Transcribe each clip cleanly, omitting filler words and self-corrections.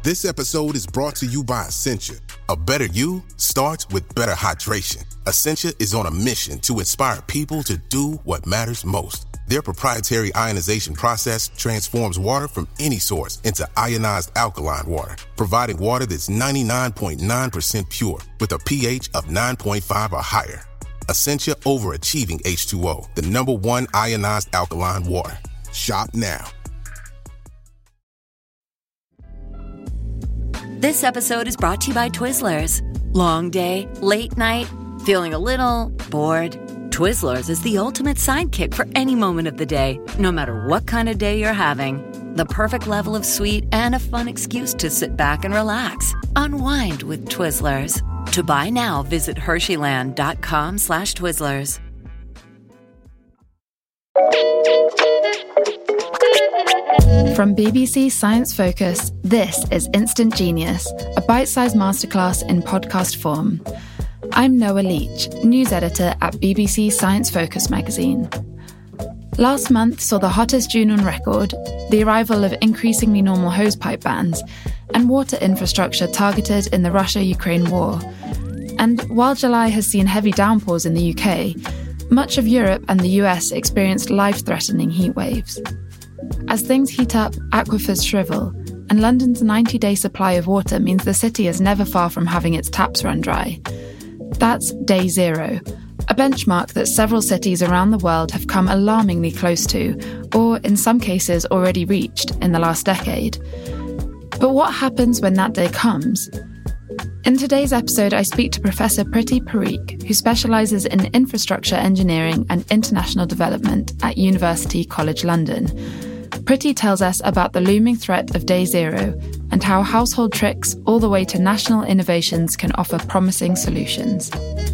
This episode is brought to you by Essentia. A better you starts with better hydration. Essentia is on a mission to inspire people to do what matters most. Their proprietary ionization process transforms water from any source into ionized alkaline water, providing water that's 99.9% pure with a pH of 9.5 or higher. Essentia Overachieving H2O, the #1 ionized alkaline water. Shop now. This episode is brought to you by Twizzlers. Long day, late night, feeling a little bored? Twizzlers is the ultimate sidekick for any moment of the day, no matter what kind of day you're having. The perfect level of sweet and a fun excuse to sit back and relax. Unwind with Twizzlers. To buy now, visit Hersheyland.com/Twizzlers. From BBC Science Focus, this is Instant Genius, a bite-sized masterclass in podcast form. I'm Noah Leach, news editor at BBC Science Focus magazine. Last month saw the hottest June on record, the arrival of increasingly normal hosepipe bans, and water infrastructure targeted in the Russia-Ukraine war. And while July has seen heavy downpours in the UK, much of Europe and the US experienced life-threatening heat waves. As things heat up, aquifers shrivel, and London's 90-day supply of water means the city is never far from having its taps run dry. That's day zero, a benchmark that several cities around the world have come alarmingly close to, or in some cases already reached, in the last decade. But what happens when that day comes? In today's episode, I speak to Professor Priti Parikh, who specialises in infrastructure engineering and international development at University College London. Priti tells us about the looming threat of day zero and how household tricks all the way to national innovations can offer promising solutions.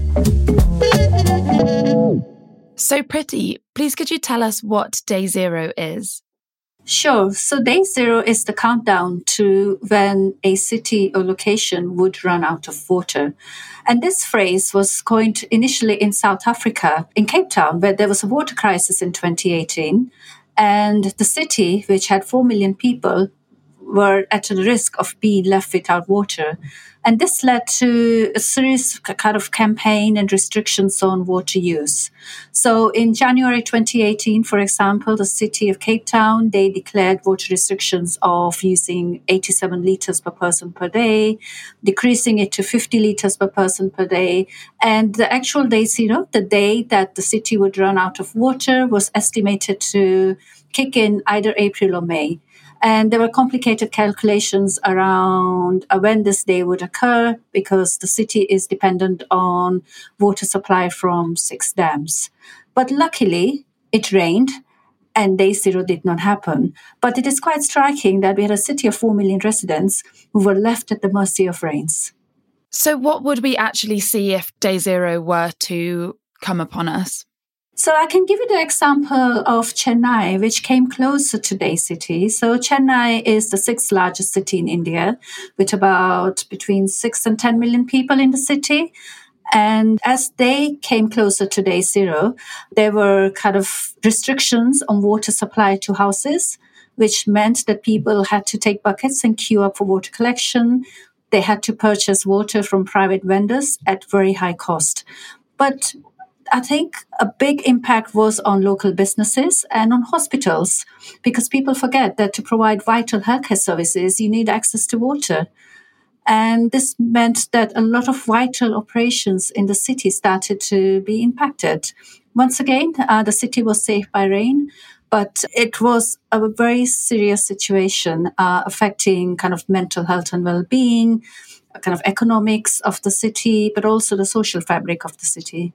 So Priti, please could you tell us what day zero is? Sure. So day zero is the countdown to when a city or location would run out of water. And this phrase was coined initially in South Africa, in Cape Town, where there was a water crisis in 2018. And the city, which had 4 million people, were at a risk of being left without water. And this led to a series of campaign and restrictions on water use. So in January 2018, for example, the city of Cape Town, they declared water restrictions of using 87 litres per person per day, decreasing it to 50 litres per person per day. And the actual day zero, the day that the city would run out of water, was estimated to kick in either April or May. And there were complicated calculations around when this day would occur because the city is dependent on water supply from 6 dams. But luckily, it rained and day zero did not happen. But it is quite striking that we had a city of 4 million residents who were left at the mercy of rains. So what would we actually see if day zero were to come upon us? So I can give you the example of Chennai, which came closer to day city. So Chennai is the 6th largest city in India, with about between 6 and 10 million people in the city. And as they came closer to day zero, there were restrictions on water supply to houses, which meant that people had to take buckets and queue up for water collection. They had to purchase water from private vendors at very high cost. But I think a big impact was on local businesses and on hospitals, because people forget that to provide vital healthcare services, you need access to water. And this meant that a lot of vital operations in the city started to be impacted. Once again, the city was saved by rain, but it was a very serious situation affecting mental health and well-being, economics of the city, but also the social fabric of the city.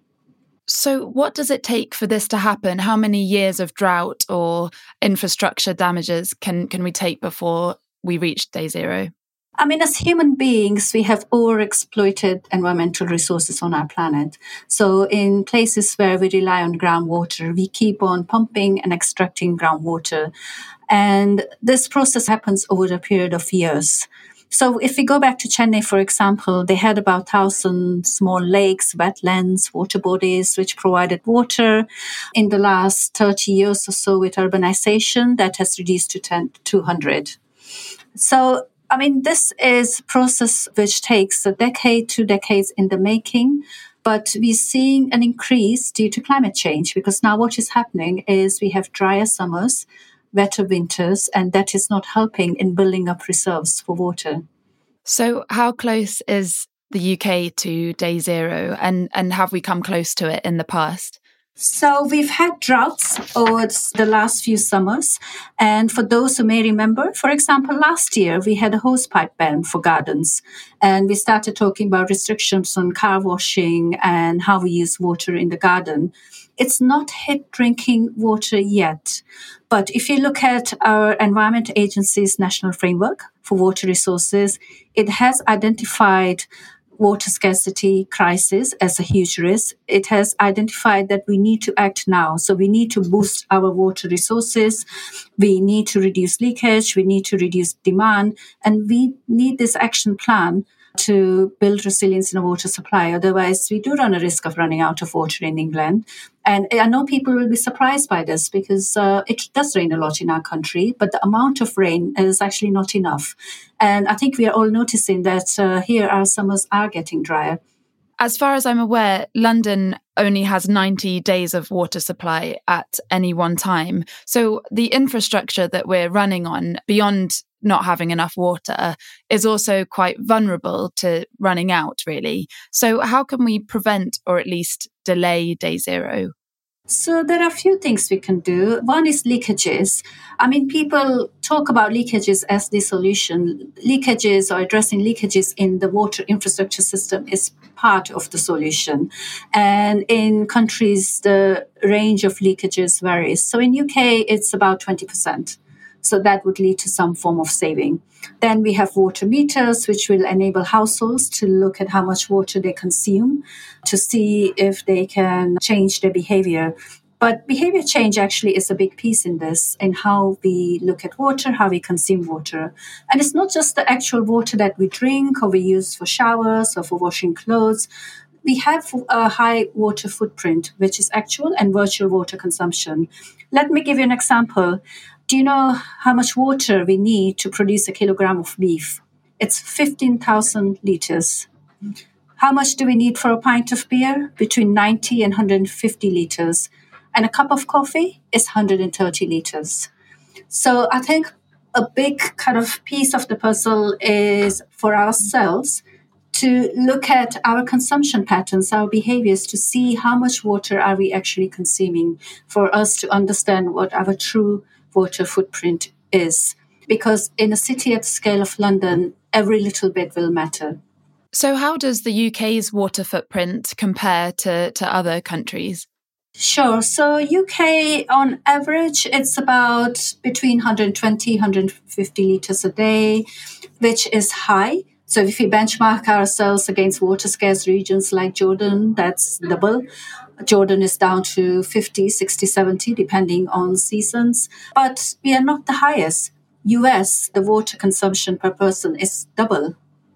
So what does it take for this to happen? How many years of drought or infrastructure damages can we take before we reach day zero? As human beings, we have overexploited environmental resources on our planet. So in places where we rely on groundwater, we keep on pumping and extracting groundwater. And this process happens over a period of years. So if we go back to Chennai, for example, they had about 1,000 small lakes, wetlands, water bodies, which provided water. In the last 30 years or so with urbanization, that has reduced to 200. So I mean, this is a process which takes a decade, 2 decades in the making. But we're seeing an increase due to climate change, because now what is happening is we have drier summers, wetter winters, and that is not helping in building up reserves for water. So how close is the UK to day zero, and have we come close to it in the past? So we've had droughts over the last few summers. And for those who may remember, for example, last year we had a hosepipe ban for gardens. And we started talking about restrictions on car washing and how we use water in the garden. It's not hit drinking water yet. But if you look at our Environment Agency's national framework for water resources, it has identified water scarcity crisis as a huge risk. It has identified that we need to act now. So we need to boost our water resources. We need to reduce leakage. We need to reduce demand. And we need this action plan to build resilience in a water supply. Otherwise, we do run a risk of running out of water in England. And I know people will be surprised by this, because it does rain a lot in our country, but the amount of rain is actually not enough. And I think we are all noticing that here our summers are getting drier. As far as I'm aware, London only has 90 days of water supply at any one time. So the infrastructure that we're running on, beyond not having enough water, is also quite vulnerable to running out, really. So how can we prevent, or at least delay, day zero? So there are a few things we can do. One is leakages. I mean, people talk about leakages as the solution. Leakages, or addressing leakages in the water infrastructure system, is part of the solution. And in countries, the range of leakages varies. So in UK, it's about 20%. So that would lead to some form of saving. Then we have water meters, which will enable households to look at how much water they consume to see if they can change their behavior. But behavior change actually is a big piece in this, in how we look at water, how we consume water. And it's not just the actual water that we drink or we use for showers or for washing clothes. We have a high water footprint, which is actual and virtual water consumption. Let me give you an example. Do you know how much water we need to produce a kilogram of beef? It's 15,000 litres. How much do we need for a pint of beer? Between 90 and 150 litres. And a cup of coffee is 130 litres. So I think a big kind of piece of the puzzle is for ourselves to look at our consumption patterns, our behaviors, to see how much water are we actually consuming, for us to understand what our true water footprint is. Because in a city at the scale of London, every little bit will matter. So how does the UK's water footprint compare to other countries? Sure. So UK, on average, it's about between 120, 150 litres a day, which is high. So if we benchmark ourselves against water-scarce regions like Jordan, that's double. Jordan is down to 50, 60, 70, depending on seasons. But we are not the highest. US, the water consumption per person is double.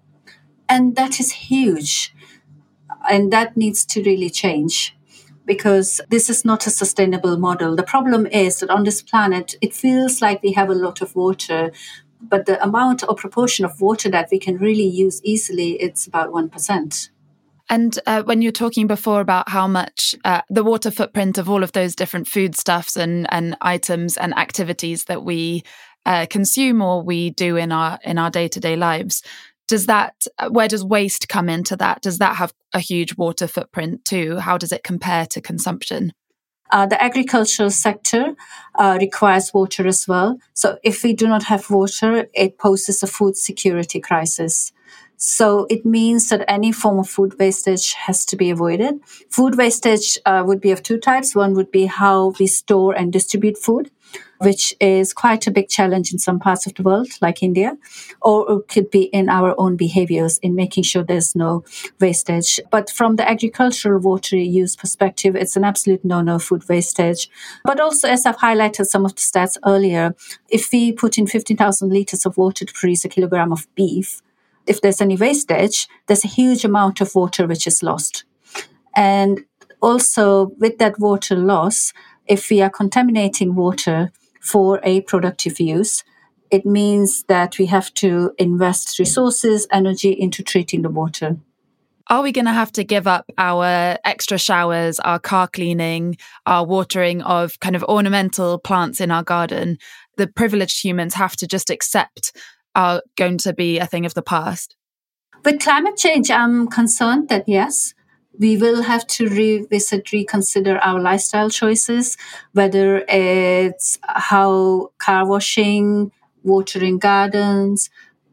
And that is huge. And that needs to really change, because this is not a sustainable model. The problem is that on this planet, it feels like we have a lot of water, but the amount or proportion of water that we can really use easily, it's about 1%. And when you're talking before about how much the water footprint of all of those different foodstuffs and items and activities that we consume or we do in our day-to-day lives, where does waste come into that? Does that have a huge water footprint too? How does it compare to consumption? The agricultural sector requires water as well. So if we do not have water, it poses a food security crisis. So it means that any form of food wastage has to be avoided. Food wastage would be of two types. One would be how we store and distribute food, which is quite a big challenge in some parts of the world, like India, or it could be in our own behaviors in making sure there's no wastage. But from the agricultural water use perspective, it's an absolute no food wastage. But also, as I've highlighted some of the stats earlier, if we put in 15,000 litres of water to produce a kilogram of beef, if there's any wastage, there's a huge amount of water which is lost. And also, with that water loss, if we are contaminating water for a productive use, it means that we have to invest resources, energy into treating the water. Are we going to have to give up our extra showers, our car cleaning, our watering of kind of ornamental plants in our garden? The privileged humans have to just accept are going to be a thing of the past? With climate change, I'm concerned that yes, we will have to reconsider our lifestyle choices, whether it's how car washing, watering gardens,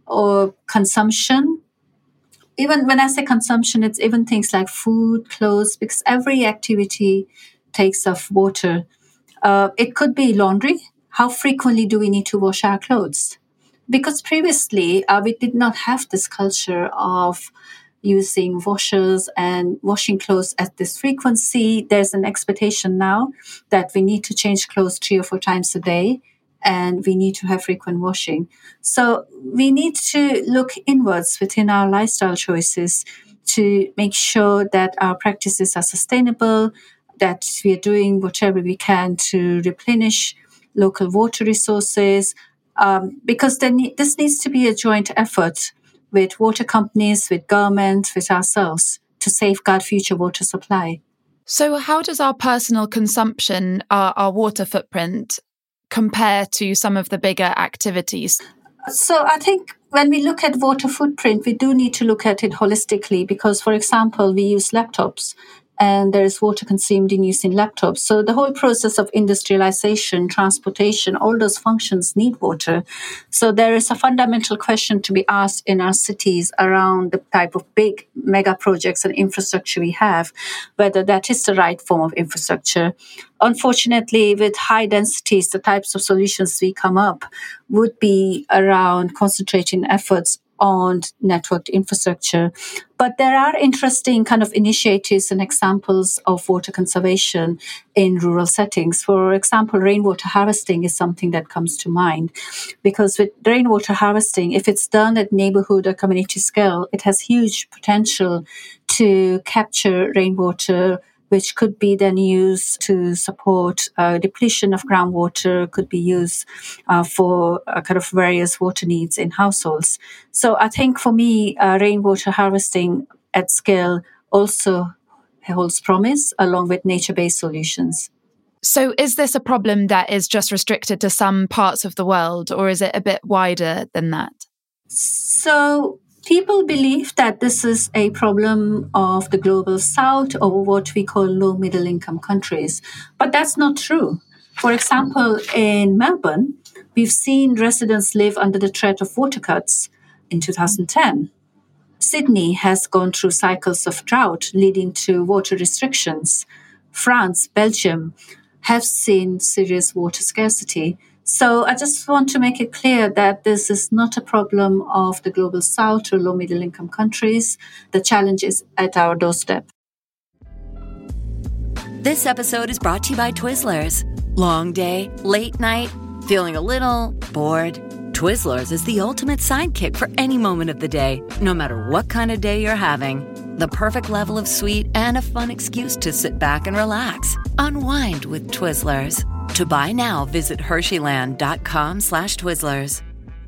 or consumption. Even when I say consumption, it's even things like food, clothes, because every activity takes up water. It could be laundry. How frequently do we need to wash our clothes? Because previously, we did not have this culture of using washers and washing clothes at this frequency. There's an expectation now that we need to change clothes 3 or 4 times a day, and we need to have frequent washing. So we need to look inwards within our lifestyle choices to make sure that our practices are sustainable, that we are doing whatever we can to replenish local water resources, because this needs to be a joint effort with water companies, with government, with ourselves to safeguard future water supply. So how does our personal consumption, our water footprint, compare to some of the bigger activities? So I think when we look at water footprint, we do need to look at it holistically because, for example, we use laptops and there is water consumed in using laptops. So the whole process of industrialization, transportation, all those functions need water. So there is a fundamental question to be asked in our cities around the type of big mega projects and infrastructure we have, whether that is the right form of infrastructure. Unfortunately, with high densities, the types of solutions we come up would be around concentrating efforts on networked infrastructure. But there are interesting kind of initiatives and examples of water conservation in rural settings. For example, rainwater harvesting is something that comes to mind because with rainwater harvesting, if it's done at neighborhood or community scale, it has huge potential to capture rainwater, which could be then used to support depletion of groundwater, could be used for kind of various water needs in households. So I think for me, rainwater harvesting at scale also holds promise along with nature-based solutions. So is this a problem that is just restricted to some parts of the world, or is it a bit wider than that? So people believe that this is a problem of the global south or what we call low middle income countries. But that's not true. For example, in Melbourne, we've seen residents live under the threat of water cuts in 2010. Sydney has gone through cycles of drought leading to water restrictions. France, Belgium have seen serious water scarcity. So I just want to make it clear that this is not a problem of the global south or low middle income countries. The challenge is at our doorstep. This episode is brought to you by Twizzlers. Long day, late night, feeling a little bored? Twizzlers is the ultimate sidekick for any moment of the day, no matter what kind of day you're having. The perfect level of sweet and a fun excuse to sit back and relax. Unwind with Twizzlers. To buy now, visit Hersheyland.com/Twizzlers.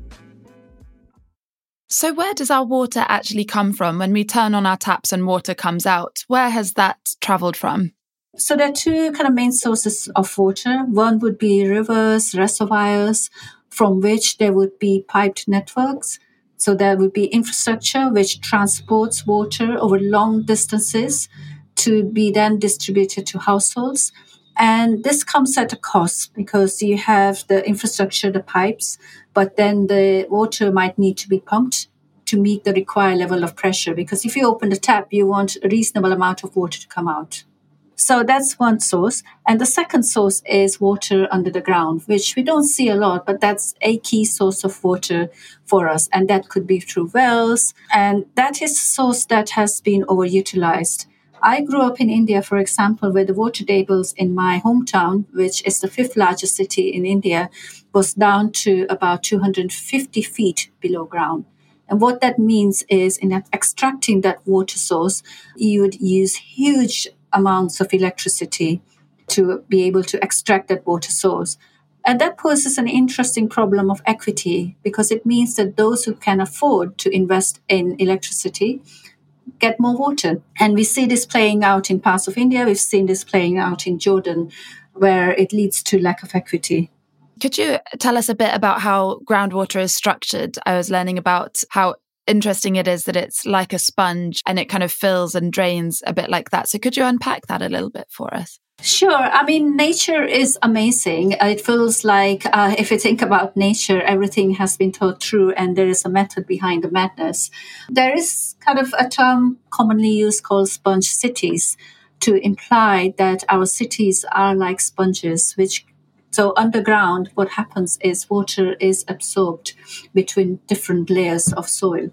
So where does our water actually come from? When we turn on our taps and water comes out, where has that travelled from? So there are two kind of main sources of water. One would be rivers, reservoirs, from which there would be piped networks. So there would be infrastructure which transports water over long distances to be then distributed to households. And this comes at a cost because you have the infrastructure, the pipes, but then the water might need to be pumped to meet the required level of pressure. Because if you open the tap, you want a reasonable amount of water to come out. So that's one source. And the second source is water under the ground, which we don't see a lot, but that's a key source of water for us. And that could be through wells. And that is a source that has been overutilized. I grew up in India, for example, where the water tables in my hometown, which is the 5th largest city in India, was down to about 250 feet below ground. And what that means is in extracting that water source, you would use huge amounts of electricity to be able to extract that water source. And that poses an interesting problem of equity because it means that those who can afford to invest in electricity get more water. And we see this playing out in parts of India. We've seen this playing out in Jordan, where it leads to lack of equity. Could you tell us a bit about how groundwater is structured? I was learning about how interesting it is that it's like a sponge and it kind of fills and drains a bit like that. So could you unpack that a little bit for us? Sure. I mean, nature is amazing. It feels like if you think about nature, everything has been thought through and there is a method behind the madness. There is kind of a term commonly used called sponge cities to imply that our cities are like sponges, so underground, what happens is water is absorbed between different layers of soil.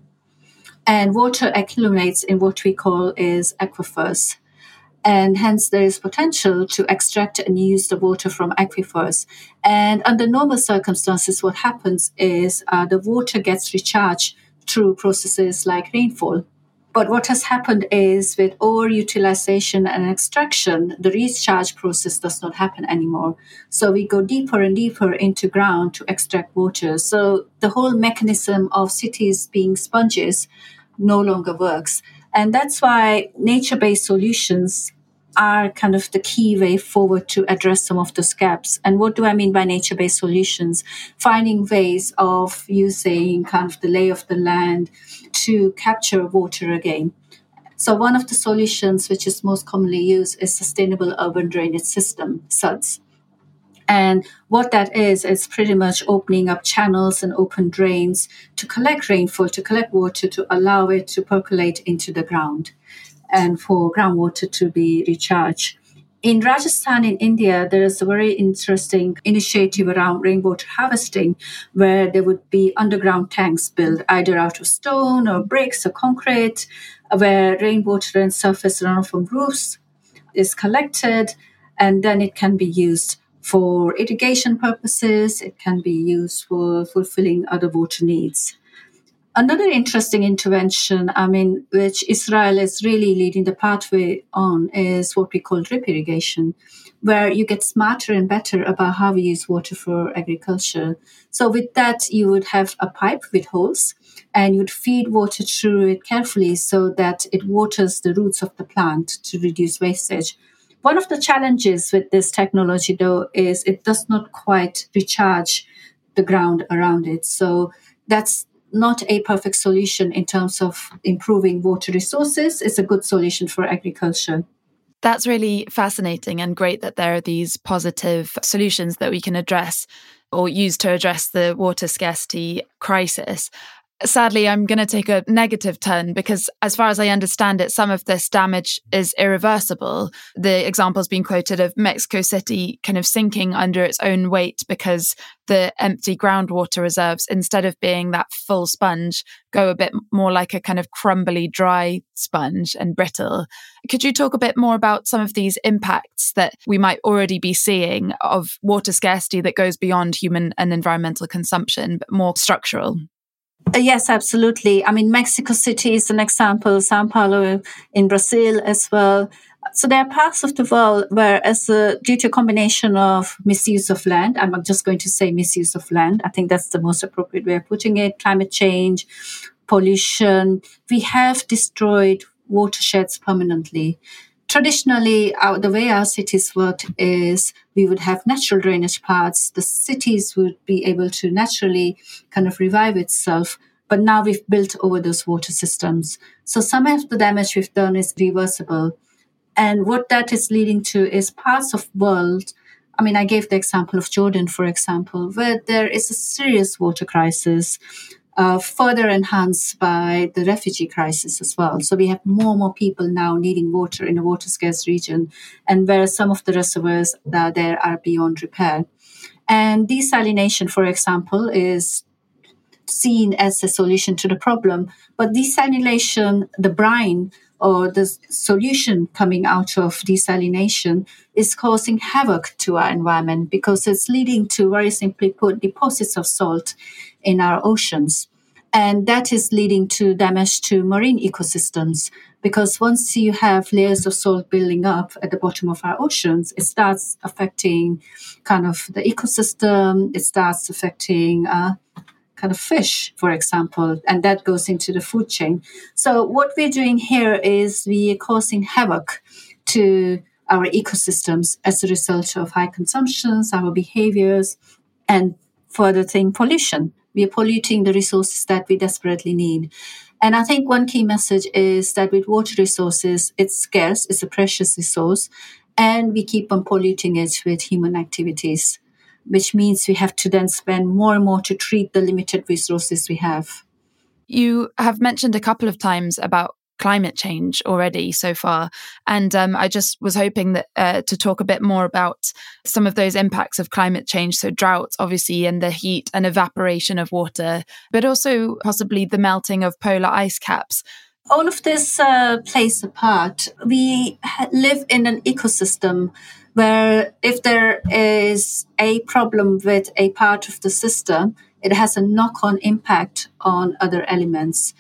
And water accumulates in what we call is aquifers. And hence there is potential to extract and use the water from aquifers. And under normal circumstances, what happens is the water gets recharged through processes like rainfall. But what has happened is with overutilization and extraction, the recharge process does not happen anymore. So we go deeper and deeper into ground to extract water. So the whole mechanism of cities being sponges no longer works. And that's why nature-based solutions are kind of the key way forward to address some of those gaps. And what do I mean by nature-based solutions? Finding ways of using kind of the lay of the land to capture water again. So one of the solutions which is most commonly used is sustainable urban drainage system, SUDS. And what that is pretty much opening up channels and open drains to collect rainfall, to collect water, to allow it to percolate into the ground and for groundwater to be recharged. In Rajasthan, in India, there is a very interesting initiative around rainwater harvesting where there would be underground tanks built either out of stone or bricks or concrete, where rainwater and surface runoff from roofs is collected, and then it can be used for irrigation purposes. It can be used for fulfilling other water needs. Another interesting intervention, which Israel is really leading the pathway on, is what we call drip irrigation, where you get smarter and better about how we use water for agriculture. So with that, you would have a pipe with holes, and you'd feed water through it carefully so that it waters the roots of the plant to reduce wastage. One of the challenges with this technology, though, is it does not quite recharge the ground around it. So that's not a perfect solution in terms of improving water resources. It's a good solution for agriculture. That's really fascinating and great that there are these positive solutions that we can address or use to address the water scarcity crisis. Sadly, I'm going to take a negative turn because as far as I understand it, some of this damage is irreversible. The example's been quoted of Mexico City kind of sinking under its own weight because the empty groundwater reserves, instead of being that full sponge, go a bit more like a kind of crumbly, dry sponge and brittle. Could you talk a bit more about some of these impacts that we might already be seeing of water scarcity that goes beyond human and environmental consumption, but more structural? Yes, absolutely. Mexico City is an example, Sao Paulo in Brazil as well. So there are parts of the world where, due to a combination of misuse of land, I'm just going to say misuse of land, I think that's the most appropriate way of putting it, climate change, pollution, we have destroyed watersheds permanently. Traditionally, the way our cities worked is we would have natural drainage paths. The cities would be able to naturally kind of revive itself. But now we've built over those water systems. So some of the damage we've done is reversible. And what that is leading to is parts of the world. I gave the example of Jordan, for example, where there is a serious water crisis. Further enhanced by the refugee crisis as well. So we have more and more people now needing water in a water-scarce region, and where some of the reservoirs there are beyond repair. And desalination, for example, is seen as a solution to the problem. But desalination, the brine or the solution coming out of desalination is causing havoc to our environment because it's leading to, very simply put, deposits of salt in our oceans. And that is leading to damage to marine ecosystems, because once you have layers of salt building up at the bottom of our oceans, it starts affecting kind of the ecosystem. It starts affecting kind of fish, for example, and that goes into the food chain. So what we're doing here is we are causing havoc to our ecosystems as a result of high consumptions, our behaviors, and further thing, pollution. We are polluting the resources that we desperately need. And I think one key message is that with water resources, it's scarce, it's a precious resource, and we keep on polluting it with human activities, which means we have to then spend more and more to treat the limited resources we have. You have mentioned a couple of times about climate change already so far. And I just was hoping that to talk a bit more about some of those impacts of climate change. So droughts, obviously, and the heat and evaporation of water, but also possibly the melting of polar ice caps. All of this plays a part. We live in an ecosystem where if there is a problem with a part of the system, it has a knock-on impact on other elements.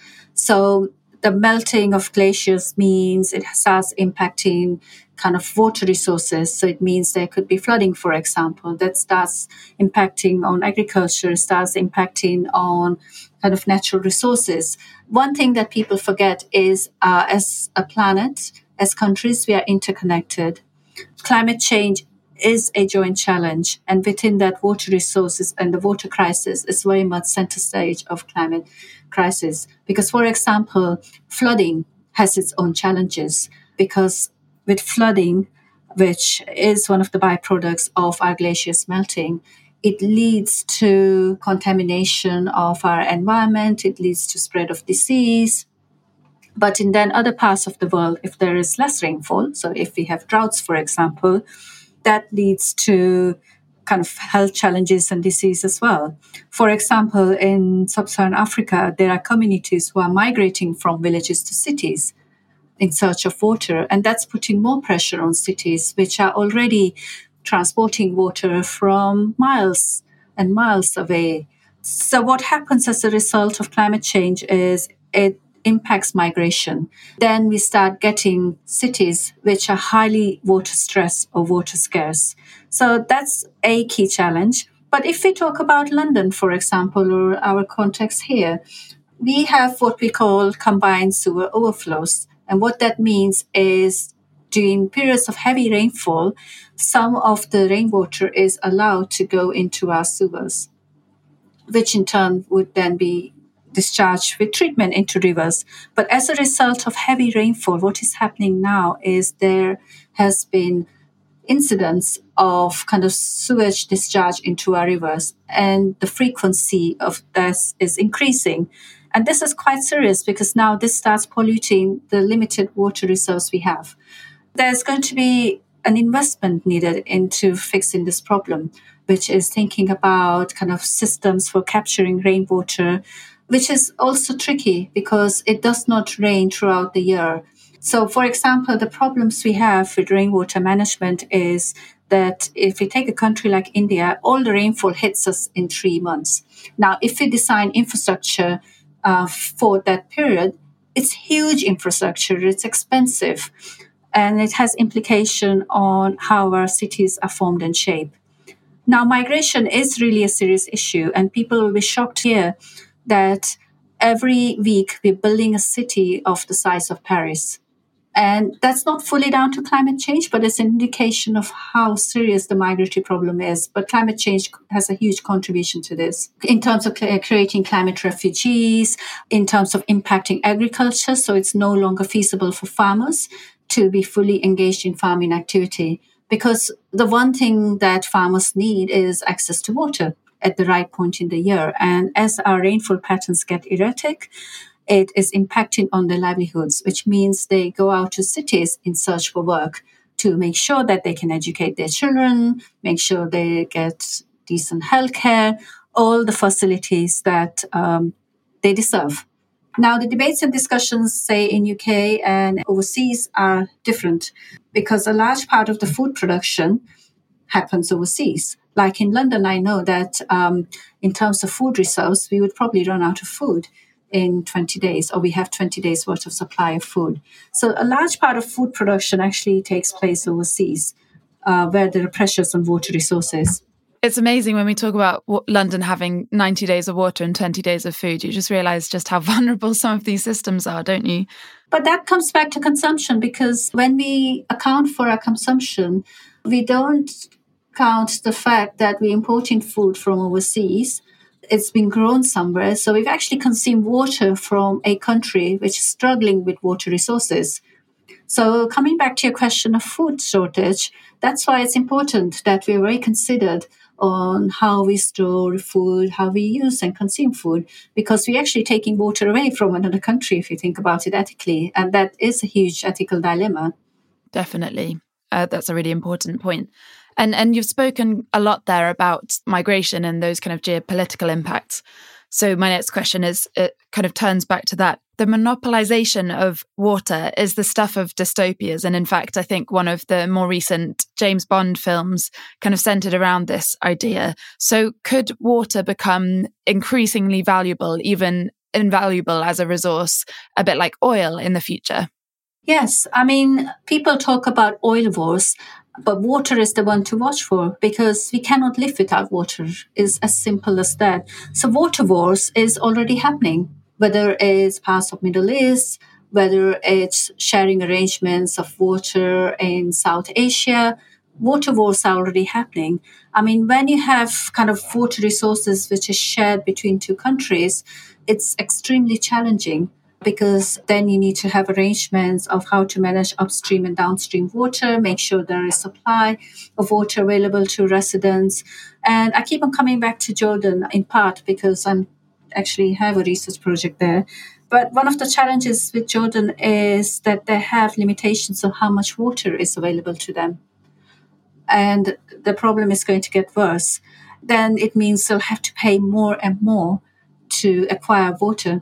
So the melting of glaciers means it starts impacting kind of water resources. So it means there could be flooding, for example, that starts impacting on agriculture, starts impacting on kind of natural resources. One thing that people forget is as a planet, as countries, we are interconnected. Climate change is a joint challenge. And within that, water resources and the water crisis is very much center stage of climate crisis. Because, for example, flooding has its own challenges, because with flooding, which is one of the byproducts of our glaciers melting, it leads to contamination of our environment. It leads to spread of disease. But in then other parts of the world, if there is less rainfall, so if we have droughts, for example, that leads to kind of health challenges and disease as well. For example, in sub-Saharan Africa, there are communities who are migrating from villages to cities in search of water, and that's putting more pressure on cities, which are already transporting water from miles and miles away. So what happens as a result of climate change is it impacts migration. Then we start getting cities which are highly water stressed or water scarce. So that's a key challenge. But if we talk about London, for example, or our context here, we have what we call combined sewer overflows. And what that means is during periods of heavy rainfall, some of the rainwater is allowed to go into our sewers, which in turn would then be discharged with treatment into rivers. But as a result of heavy rainfall, what is happening now is there has been incidents of kind of sewage discharge into our rivers, and the frequency of this is increasing. And this is quite serious because now this starts polluting the limited water resource we have. There's going to be an investment needed into fixing this problem, which is thinking about kind of systems for capturing rainwater, which is also tricky because it does not rain throughout the year. So, for example, the problems we have with rainwater management is that if we take a country like India, all the rainfall hits us in 3 months. Now, if we design infrastructure for that period, it's huge infrastructure, it's expensive, and it has implication on how our cities are formed and shaped. Now, migration is really a serious issue, and people will be shocked here that every week we're building a city of the size of Paris. And that's not fully down to climate change, but it's an indication of how serious the migratory problem is. But climate change has a huge contribution to this in terms of creating climate refugees, in terms of impacting agriculture. So it's no longer feasible for farmers to be fully engaged in farming activity, because the one thing that farmers need is access to water at the right point in the year. And as our rainfall patterns get erratic, it is impacting on their livelihoods, which means they go out to cities in search for work to make sure that they can educate their children, make sure they get decent healthcare, all the facilities that they deserve. Now, the debates and discussions, say in UK and overseas, are different because a large part of the food production happens overseas. like in London, I know that in terms of food reserves, we would probably run out of food in 20 days, or we have 20 days worth of supply of food. So a large part of food production actually takes place overseas, where there are pressures on water resources. It's amazing when we talk about London having 90 days of water and 20 days of food. You just realise just how vulnerable some of these systems are, don't you? But that comes back to consumption, because when we account for our consumption, we don't count the fact that we're importing food from overseas. It's been grown somewhere. So we've actually consumed water from a country which is struggling with water resources. So coming back to your question of food shortage, that's why it's important that we're very considered on how we store food, how we use and consume food, because we're actually taking water away from another country, if you think about it ethically. And that is a huge ethical dilemma. Definitely. That's a really important point. And you've spoken a lot there about migration and those kind of geopolitical impacts. So my next question it kind of turns back to that. The monopolization of water is the stuff of dystopias. And in fact, I think one of the more recent James Bond films kind of centered around this idea. So could water become increasingly valuable, even invaluable as a resource, a bit like oil in the future? Yes. I mean, people talk about oil wars, but water is the one to watch for, because we cannot live without water. It's as simple as that. So water wars is already happening, whether it's parts of Middle East, whether it's sharing arrangements of water in South Asia. Water wars are already happening. I mean, when you have kind of water resources which is shared between two countries, it's extremely challenging, because then you need to have arrangements of how to manage upstream and downstream water, make sure there is supply of water available to residents. And I keep on coming back to Jordan in part because I actually have a research project there. But one of the challenges with Jordan is that they have limitations on how much water is available to them. And the problem is going to get worse. Then it means they'll have to pay more and more to acquire water.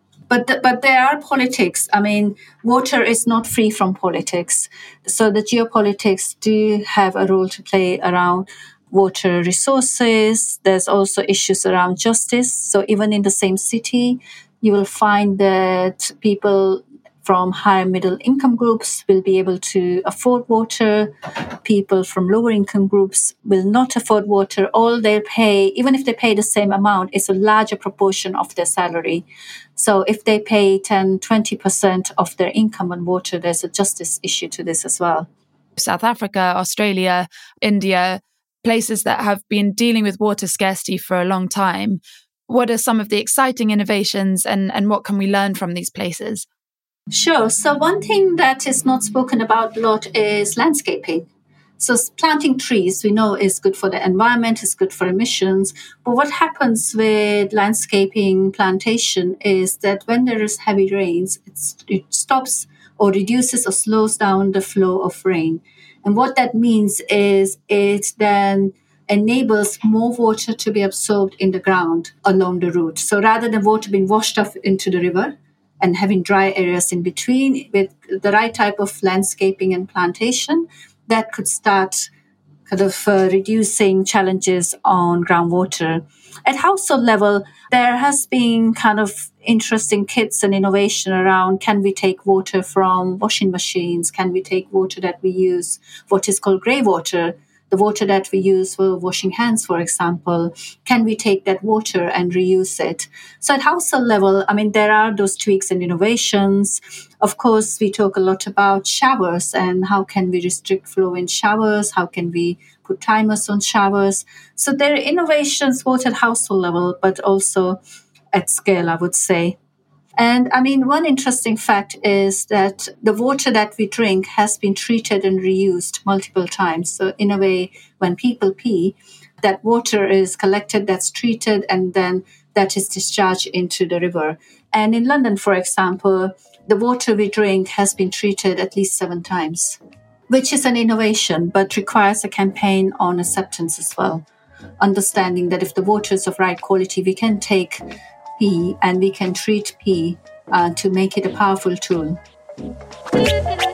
But there are politics. I mean, water is not free from politics. So the geopolitics do have a role to play around water resources. There's also issues around justice. So even in the same city, you will find that people from higher middle income groups will be able to afford water. People from lower income groups will not afford water. All they pay, even if they pay the same amount, is a larger proportion of their salary. So if they pay 10, 20% of their income on water, there's a justice issue to this as well. South Africa, Australia, India, places that have been dealing with water scarcity for a long time. What are some of the exciting innovations and what can we learn from these places? Sure. So one thing that is not spoken about a lot is landscaping. So planting trees, we know, is good for the environment, is good for emissions. But what happens with landscaping plantation is that when there is heavy rains, it stops or reduces or slows down the flow of rain. And what that means is it then enables more water to be absorbed in the ground along the route. So rather than water being washed off into the river and having dry areas in between, with the right type of landscaping and plantation, that could start kind of reducing challenges on groundwater. At household level, there has been kind of interesting kits and innovation around, can we take water from washing machines? Can we take water that we use, what is called grey water, the water that we use for washing hands, for example? Can we take that water and reuse it? So at household level, I mean, there are those tweaks and innovations. Of course, we talk a lot about showers and how can we restrict flow in showers? How can we put timers on showers? So there are innovations both at household level, but also at scale, I would say. And I mean, one interesting fact is that the water that we drink has been treated and reused multiple times. So in a way, when people pee, that water is collected, that's treated, and then that is discharged into the river. And in London, for example, the water we drink has been treated at least 7 times, which is an innovation, but requires a campaign on acceptance as well. Understanding that if the water is of right quality, we can take pee and we can treat pee to make it a powerful tool.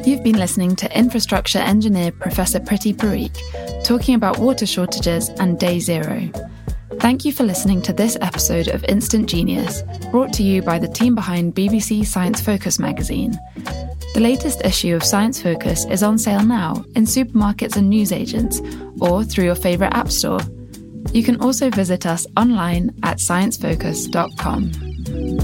You've been listening to infrastructure engineer Professor Priti Parikh talking about water shortages and Day Zero. Thank you for listening to this episode of Instant Genius, brought to you by the team behind BBC Science Focus magazine. The latest issue of Science Focus is on sale now in supermarkets and newsagents, or through your favourite app store. You can also visit us online at sciencefocus.com.